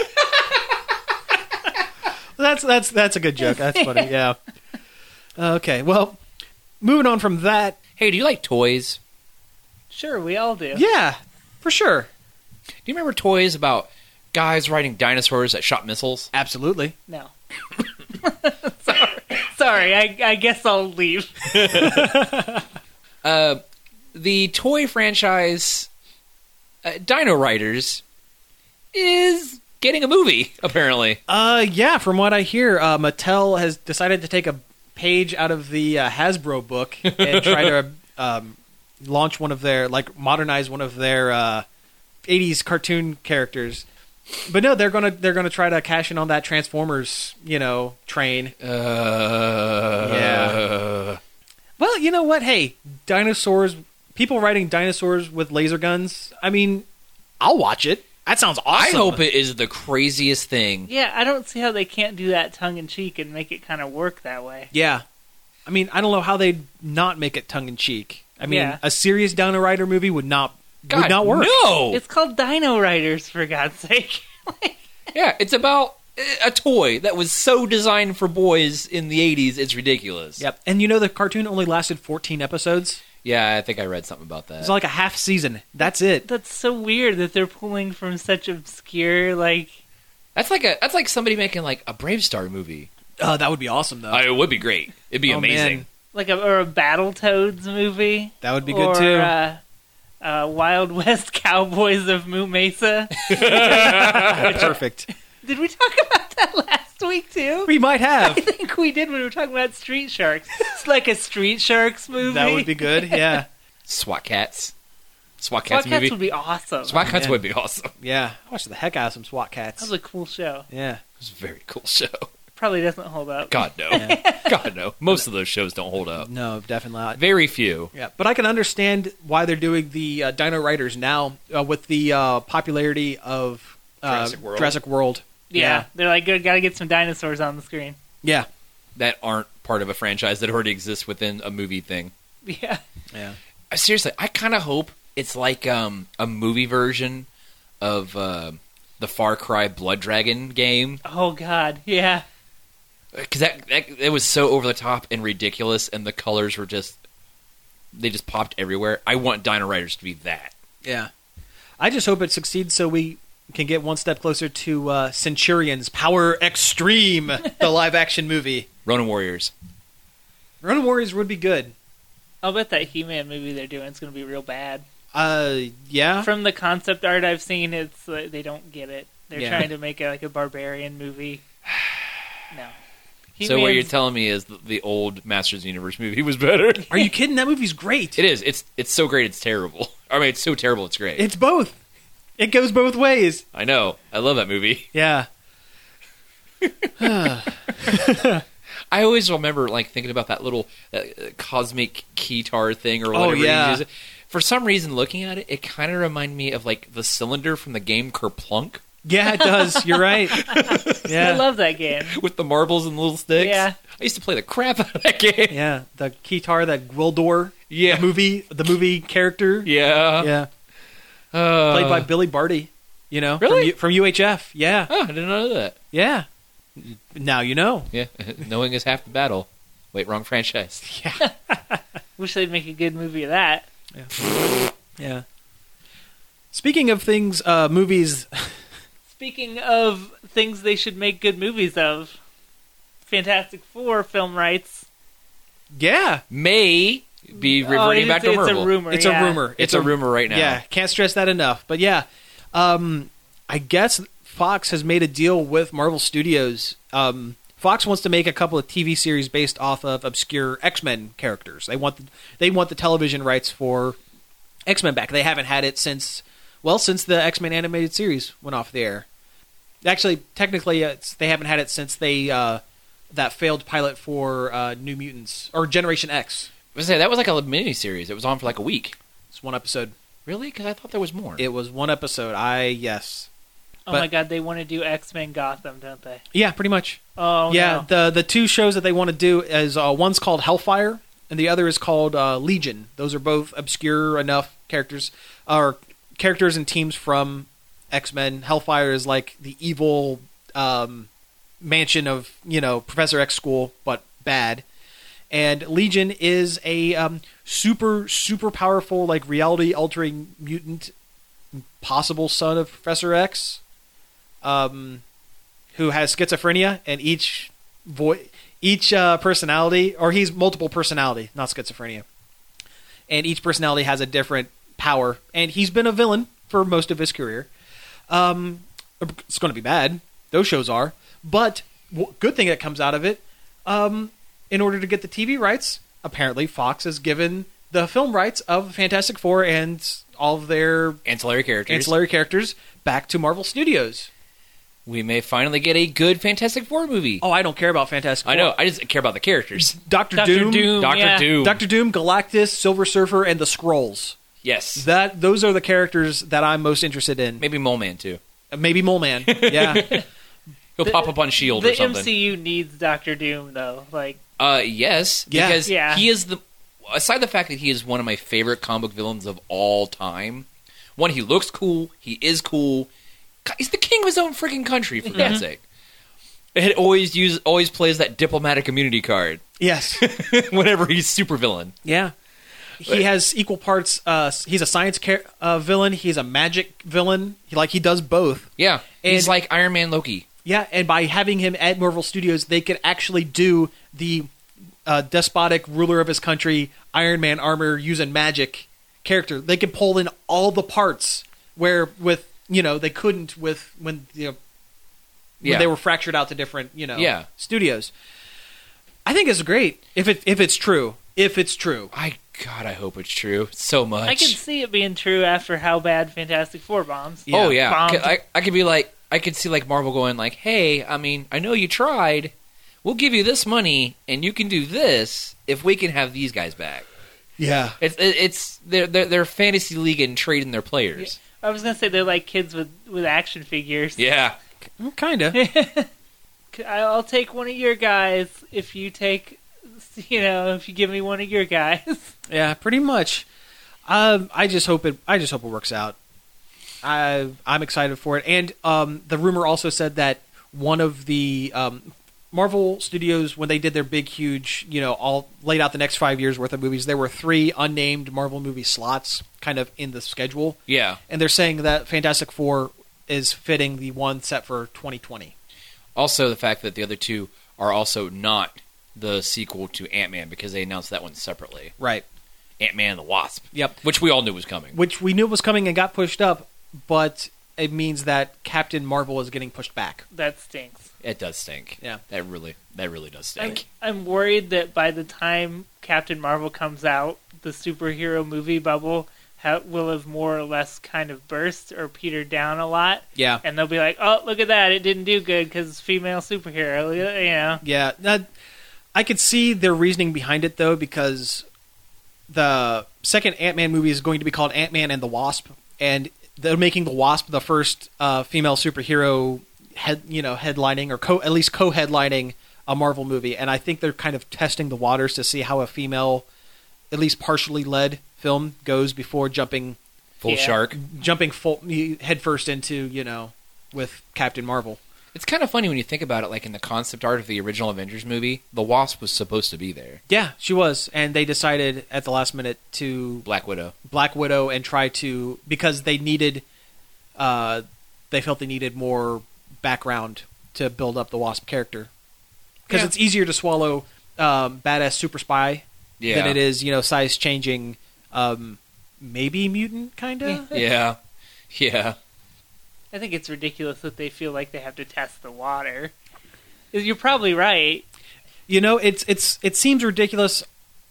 That's that's that's a good joke. That's funny. Yeah. Okay. Well, moving on from that. Hey, do you like toys? Sure, we all do. Yeah, for sure. Do you remember toys about guys riding dinosaurs that shot missiles? Absolutely. No. Sorry. Sorry, I, I guess I'll leave. Uh, the toy franchise uh, Dino Riders is getting a movie, apparently. Uh, yeah. From what I hear, uh, Mattel has decided to take a page out of the uh, Hasbro book and try to um, launch one of their, like, modernize one of their uh, eighties cartoon characters. But no, they're gonna they're gonna try to cash in on that Transformers, you know, train. Uh, Yeah. Well, you know what? Hey, dinosaurs. People riding dinosaurs with laser guns. I mean, I'll watch it. That sounds I awesome. hope it is the craziest thing. Yeah, I don't see how they can't do that tongue-in-cheek and make it kind of work that way. Yeah. I mean, I don't know how they'd not make it tongue in cheek. I mean, Yeah. a serious Dino Rider movie would not God, would not work. No! It's called Dino Riders, for God's sake. Yeah, it's about a toy that was so designed for boys in the eighties, it's ridiculous. Yep. And you know the cartoon only lasted fourteen episodes. Yeah, I think I read something about that. It's like a half season. That's it. That's so weird that they're pulling from such obscure, like... That's like a that's like somebody making like a Brave Star movie. Oh, that would be awesome though. Uh, it would be great. It'd be Oh, amazing. man. like a or a Battletoads movie. That would be or, good too. Uh, uh, Wild West Cowboys of Moo Mesa. Perfect. Did we talk about that last week too? We might have. I think we did when we were talking about Street Sharks. It's like a Street Sharks movie. That would be good. Yeah. SWAT Cats. SWAT SWAT Cats Cats movie. would be awesome. SWAT Cats Yeah. would be awesome. Yeah. I watched the heck out of some SWAT That Cats. was a cool show. Yeah. It was a very cool show. Probably doesn't hold up. God no. Yeah. God no. Most of those shows don't hold up. No, definitely not. Very few. Yeah, but I can understand why they're doing the uh, Dino Riders now uh, with the uh, popularity of uh, Jurassic World. Jurassic World. Yeah, Yeah. they're like, good, gotta get some dinosaurs on the screen. Yeah. That aren't part of a franchise that already exists within a movie thing. Yeah. Yeah. Uh, Seriously, I kind of hope it's like um, a movie version of uh, the Far Cry Blood Dragon game. Oh God, yeah. Because that, that it was so over the top and ridiculous, and the colors were just they just popped everywhere. I want Dino Riders to be that. Yeah. I just hope it succeeds so we can get one step closer to uh, Centurions Power Extreme, the live action movie. Ronin Warriors. Ronin Warriors would be good. I'll bet that He-Man movie they're doing is gonna be real bad. Uh, yeah. From the concept art I've seen, it's uh, they don't get it. They're Yeah. trying to make it like a barbarian movie. No. So what you're He-Man's- telling me is the, the old Masters of the Universe movie was better? Are you kidding? That movie's great. It is. It's it's so great. It's terrible. I mean, it's so terrible. It's great. It's both. It goes both ways. I know. I love that movie. Yeah. I always remember like thinking about that little uh, cosmic keytar thing or Oh, whatever. you yeah. use it. For some reason, looking at it, it kind of reminded me of like the cylinder from the game Kerplunk Yeah, it does. You're right. Yeah. I love that game. with the marbles and little sticks. Yeah. I used to play the crap out of that game. Yeah, the Keytar, that Gwildor, Yeah. the movie, the movie character. Yeah. Yeah, Uh, played by Billy Barty. You know, Really? from, U- from U H F. Yeah, Oh, I didn't know that. yeah. Now you know. Yeah, knowing is half the battle. Wait, wrong franchise. Wish they'd make a good movie of that. Yeah. Speaking of things, uh, movies. Speaking of things they should make good movies of, Fantastic Four film rights. Yeah, May be Oh, reverting it's, back to it's Marvel. a rumor. it's yeah. a rumor. It's, a, rumor right now. Yeah, can't stress that enough. But yeah, um, I guess Fox has made a deal with Marvel Studios. Um, Fox wants to make a couple of T V series based off of obscure X-Men characters. They want the, they want the television rights for X-Men back. They haven't had it since well since the X-Men animated series went off the air. Actually, technically, it's, they haven't had it since they uh, that failed pilot for uh, New Mutants or Generation X. I was gonna say, that was like a mini series. It was on for like a week. It's one episode. Really? Because I thought there was more. It was one episode. I yes. Oh But- my God, they want to do X-Men Gotham, don't they? Yeah, pretty much. Oh yeah, no. the the two shows that they want to do is uh, one's called Hellfire and the other is called uh, Legion. Those are both obscure enough characters or characters and teams from X-Men. Hellfire is like the evil um, mansion of, you know, Professor X school, but bad. And Legion is a um, super super powerful, like reality altering mutant, possible son of Professor X. Um, who has schizophrenia, and each vo- each uh, personality, or he's multiple personality, not schizophrenia, and each personality has a different power, and he's been a villain for most of his career. Um, it's going to be bad. Those shows are, but w- good thing that comes out of it. Um, in order to get the T V rights, apparently Fox has given the film rights of Fantastic Four and all of their Ancillary characters. ancillary characters back to Marvel Studios. We may finally get a good Fantastic Four movie. Oh, I don't care about Fantastic Four. I know. I just care about the characters. Doctor Doctor Doom, Doom, Doctor yeah. Doom. Doctor Doom, Galactus, Silver Surfer, and the Skrulls. Yes. That those are the characters that I'm most interested in. Maybe Mole Man too. Maybe Mole Man. Yeah, He'll The- pop up on Shield the or something. M C U needs Doctor Doom, though. Like, Uh, yes, Yeah. because Yeah. he is the. Aside the fact that he is one of my favorite comic book villains of all time. One, he looks cool. He is cool. God, he's the king of his own freaking country, for God's sake. It always use always plays that diplomatic immunity card yes, whenever he's super villain. yeah. He has equal parts. Uh, he's a science car- uh, villain. He's a magic villain. He like he does both. Yeah, he's And- like Iron Man Loki. Yeah, and by having him at Marvel Studios, they could actually do the uh, despotic ruler of his country, Iron Man armor using magic character. They can pull in all the parts where with you know they couldn't with when you know when Yeah. they were fractured out to different you know Yeah. studios. I think it's great if it if it's true. If it's true. I God, I hope it's true so much. I can see it being true after how bad Fantastic Four bombs. Yeah. Oh yeah, Bombed. I I could be like I could see like Marvel going like, hey, I mean, I know you tried. We'll give you this money, and you can do this if we can have these guys back. Yeah. It's it- it's they're they're, they're fantasy league and trading their players. I was gonna say they're like kids with, with action figures. Yeah, Kind of. I'll take one of your guys if you take, you know, if you give me one of your guys. Yeah, pretty much. Um, I just hope it. I just hope it works out. I I'm excited for it. And um, the rumor also said that one of the um, Marvel Studios, when they did their big, huge, you know, all laid out the next five years worth of movies, there were three unnamed Marvel movie slots kind of in the schedule, yeah. and they're saying that Fantastic Four is fitting the one set for twenty twenty. Also, the fact that the other two are also not the sequel to Ant-Man because they announced that one separately. Right. Ant-Man and the Wasp. Yep. Which we all knew was coming. Which we knew was coming and got pushed up, but it means that Captain Marvel is getting pushed back. That stinks. It does stink. Yeah. That really, that really does I'm, stink. I'm worried that by the time Captain Marvel comes out, the superhero movie bubble ha- will have more or less kind of burst or petered down a lot. Yeah. And they'll be like, oh, look at that. It didn't do good because it's female superhero. Look at that, you know. Yeah, that, I could see their reasoning behind it, though, because the second Ant-Man movie is going to be called Ant-Man and the Wasp, and they're making the Wasp the first uh, female superhero head, you know, headlining or co- at least co-headlining a Marvel movie, and I think they're kind of testing the waters to see how a female, at least partially led film goes before jumping Full Yeah. shark. jumping full headfirst into you know with Captain Marvel. It's kind of funny when you think about it, like in the concept art of the original Avengers movie, the Wasp was supposed to be there. Yeah, she was, and they decided at the last minute to Black Widow. Black Widow and try to because they needed, uh, they felt they needed more background to build up the Wasp character because Yeah. it's easier to swallow um, badass super spy Yeah. than it is you know size changing, um, maybe mutant kind of. Yeah. Yeah. I think it's ridiculous that they feel like they have to test the water. You're probably right. You know, it's it's it seems ridiculous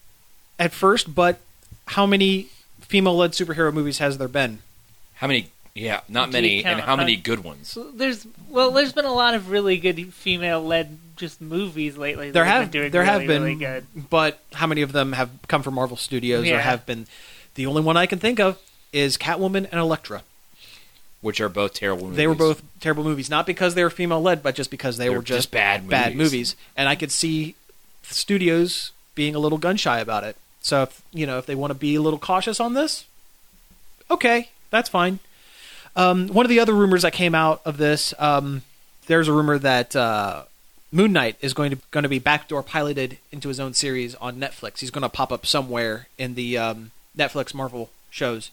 at first, but how many female-led superhero movies has there been? How many? Yeah, not Do you many. count And how many Hun- good ones? There's well, there's been a lot of really good female-led just movies lately. That There have have been doing there really, have been, really good. but how many of them have come from Marvel Studios or Yeah. have been? The only one I can think of is Catwoman and Elektra. Which are both terrible movies. They were both terrible movies, not because they were female-led, but just because they They're were just, just bad bad movies. movies. And I could see studios being a little gun-shy about it. So, if, you know, if they want to be a little cautious on this, okay, that's fine. Um, one of the other rumors that came out of this, um, there's a rumor that uh, Moon Knight is going to going to be backdoor piloted into his own series on Netflix. He's going to pop up somewhere in the um, Netflix Marvel shows,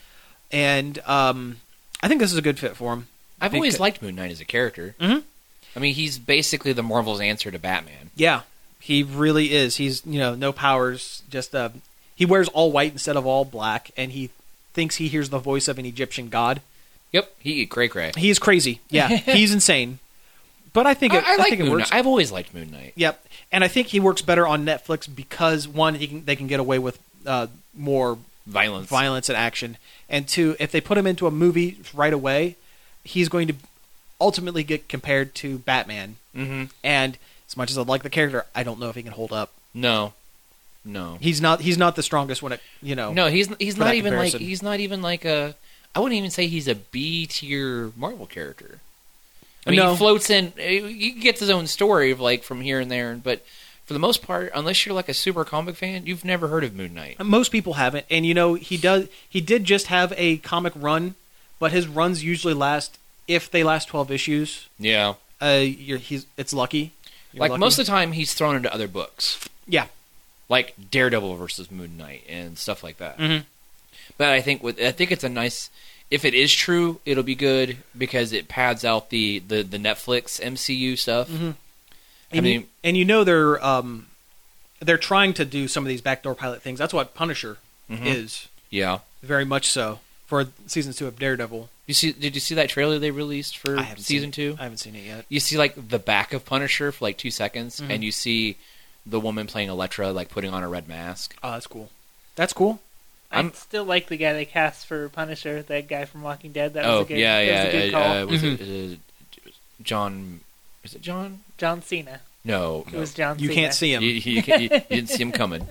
and um, I think this is a good fit for him. I've Beca- always liked Moon Knight as a character. Mhm. I mean, he's basically the Marvel's answer to Batman. Yeah, he really is. He's you know no powers, just uh, he wears all white instead of all black, and he thinks he hears the voice of an Egyptian god. Yep, he cray cray. He is crazy. Yeah, he's insane. But I think I, it, I like think it Moon works. Knight. I've always liked Moon Knight. Yep, and I think he works better on Netflix because one, he can, they can get away with uh, more Violence. violence and action, and two, if they put him into a movie right away, he's going to ultimately get compared to Batman. Mm-hmm. And as much as I like the character, I don't know if he can hold up. No, no, He's not. He's not the strongest when it. You know. no. He's he's for not that even like comparison. he's not even like a. I wouldn't even say he's a B tier Marvel character. I mean, No. he floats in. He gets his own story of like from here and there, but for the most part, unless you're like a super comic fan, you've never heard of Moon Knight. Most people haven't, and you know he does. He did just have a comic run, but his runs usually last if they last twelve issues. Yeah, Uh, you're he's it's lucky. You're like lucky. most of the time, he's thrown into other books, yeah. like Daredevil versus Moon Knight and stuff like that. Mhm. But I think with I think it's a nice. If it is true, it'll be good because it pads out the, the, the Netflix M C U stuff. Mhm. I And, mean, you, and you know they're um, they're trying to do some of these backdoor pilot things. That's what Punisher Mhm. is, Yeah. very much so, for season two of Daredevil. You see? Did you see that trailer they released for I haven't season seen two? I haven't seen it yet. You see like the back of Punisher for like two seconds, Mhm. and you see the woman playing Elektra like putting on a red mask. Oh, that's cool. That's cool. I I'm- still like the guy they cast for Punisher, that guy from Walking Dead. That was oh a good, yeah, that yeah. was a good uh, call. uh, was Mhm. it uh, John? Is it John? John Cena. No, It no. was John You Cena. can't see him. You, you, you- you didn't see him coming.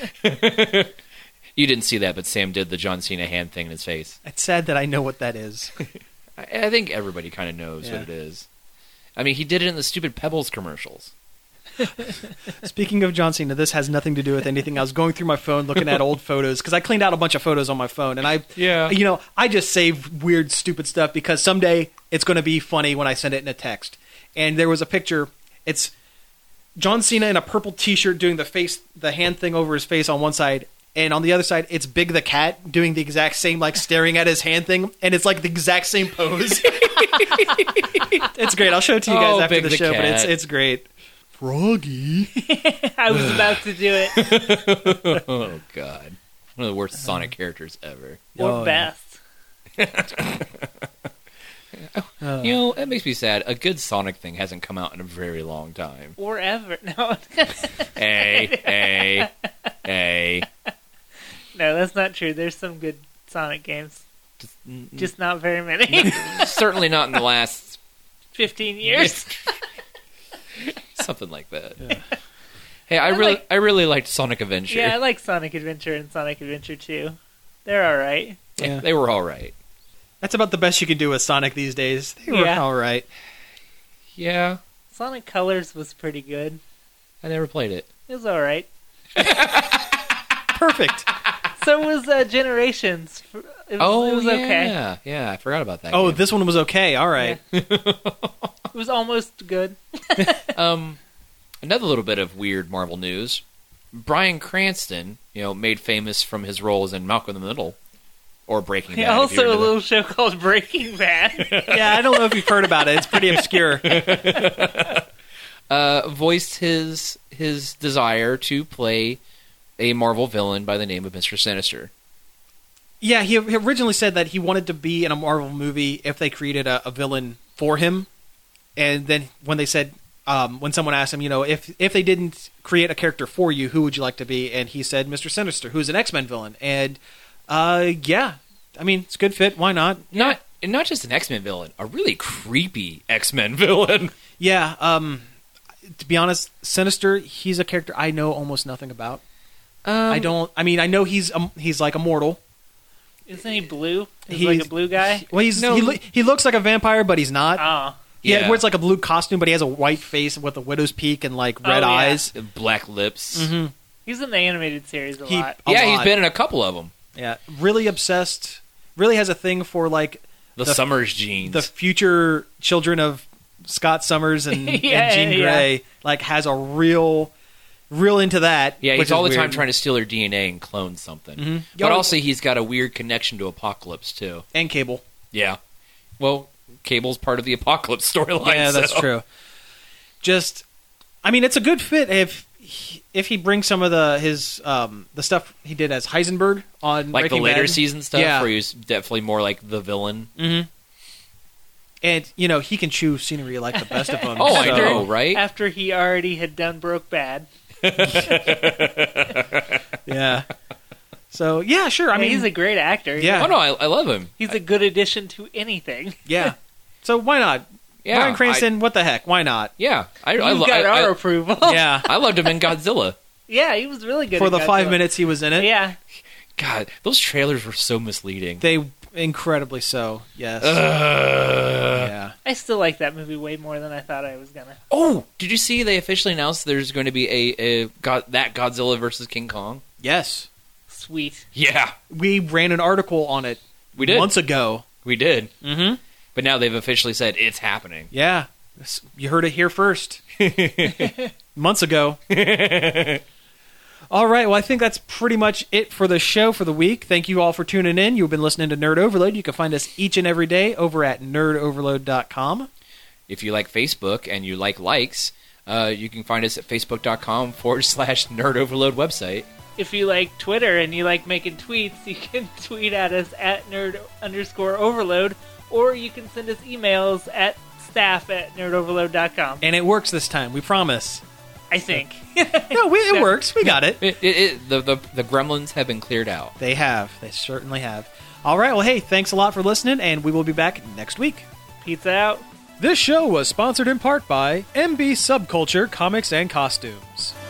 You didn't see that, but Sam did the John Cena hand thing in his face. It's sad that I know what that is. I, I think everybody kind of knows Yeah. what it is. I mean, he did it in the stupid Pebbles commercials. Speaking of John Cena, this has nothing to do with anything. I was going through my phone looking at old photos because I cleaned out a bunch of photos on my phone, and I, Yeah. you know, I just save weird, stupid stuff because someday it's going to be funny when I send it in a text. And there was a picture. It's John Cena in a purple T-shirt doing the face, the hand thing over his face on one side, and on the other side, it's Big the Cat doing the exact same, like staring at his hand thing, and it's like the exact same pose. It's great. I'll show it to you guys Oh, after Big the the show, but it's Cat. it's great. Froggy. I was about to do it. Oh, God. One of the worst Sonic characters ever. Or Oh, yeah. best. Uh, You know, it makes me sad. A good Sonic thing hasn't come out in a very long time. Or ever. No. Hey, hey, hey. No, that's not true. There's some good Sonic games. Just, Just not very many. certainly not in the last Fifteen years. something like that. Hey, I, I really, like- I really liked Sonic Adventure. Yeah, I like Sonic Adventure and Sonic Adventure two. They're alright. Yeah. They were all right. That's about the best you can do with Sonic these days. They were Yeah. all right. Yeah, Sonic Colors was pretty good. I never played it. It was alright. Perfect. So was uh, Generations. It was, Oh, it was yeah, okay. yeah. I forgot about that. Oh, game. this one was okay. All right. It was almost good. Um, another little bit of weird Marvel news. Bryan Cranston, you know, made famous from his roles in Malcolm in the Middle or Breaking Bad. if Also, you're a into little show called Breaking Bad. Yeah, I don't know if you've heard about it. It's pretty obscure. the- uh, voiced his his desire to play a Marvel villain by the name of Mister Sinister. Yeah, he he originally said that he wanted to be in a Marvel movie if they created a, a villain for him. And then when they said, um, when someone asked him, you know, if if they didn't create a character for you, who would you like to be? And he said Mister Sinister, who's an X-Men villain. And uh, yeah, I mean, it's a good fit. Why not? Not and not just an X-Men villain, a really creepy X-Men villain. Yeah. Um, to be honest, Sinister, he's a character I know almost nothing about. Um, I don't. I mean, I know he's um, he's like immortal. Isn't he blue? He's, He's- like a blue guy. Well, he's No. he, lo- he looks like a vampire, but he's not. Oh. Yeah, Yeah. he wears like a blue costume, but he has a white face with a widow's peak and like red Oh, yeah. eyes. Black lips. Mm-hmm. He's in the animated series a He- lot. A Yeah, he's lot. been in a couple of them. Yeah, really obsessed. Really has a thing for like The, The- Summers genes. the future children of Scott Summers and, Yeah, and Jean yeah. Grey. Like has a real, real into that. yeah, which he's all is the time weird. trying to steal their D N A and clone something. Mhm. But Y'all- also, he's got a weird connection to Apocalypse too. and Cable. Yeah. Well, Cable's part of the Apocalypse storyline. Yeah, that's so- true. Just, I mean, it's a good fit if he, if he brings some of the his um, the stuff he did as Heisenberg on Like Breaking the later Bad. season stuff, Yeah. where he's definitely more like the villain. Mm-hmm. And you know he can chew scenery like the best of them. Oh, I so- know, right? After he already had done Broke Bad. Yeah. So yeah, sure. I I mean, mean, he's a great actor. Yeah. Oh no, I, I love him. He's a good addition to anything. yeah. So why not? Yeah, Bryan Cranston, what the heck? Why not? I, yeah, I, I, You've lo- got I, our I, approval. Yeah. I loved him in Godzilla. Yeah, he was really good For at the five Godzilla. minutes he was in it, Yeah. God, those trailers were so misleading. they incredibly so. Yes. Uh, yeah. I still like that movie way more than I thought I was gonna. Oh, did you see they officially announced there's going to be a, a God, that Godzilla versus King Kong? Yes. Sweet. Yeah, We ran an article on it we did. months ago. We did. Mm-hmm. But now they've officially said it's happening. Yeah. You heard it here first. Months ago. All right, well, I think that's pretty much it for the show for the week. Thank you all for tuning in. You've been listening to Nerd Overload. You can find us each and every day over at nerd overload dot com. If you like Facebook and you like likes, Uh, you can find us at facebook.com forward slash nerd overload website. If you like Twitter and you like making tweets, you can tweet at us at nerd underscore overload, or you can send us emails at staff at nerdoverload dot com. And it works this time, we promise. I think. No, we, it Yeah. works. We got it. It, it, it, the, the, the gremlins have been cleared out. They have. They certainly have. All right, well, hey, thanks a lot for listening, and we will be back next week. Pizza out. This show was sponsored in part by M B Subculture Comics and Costumes.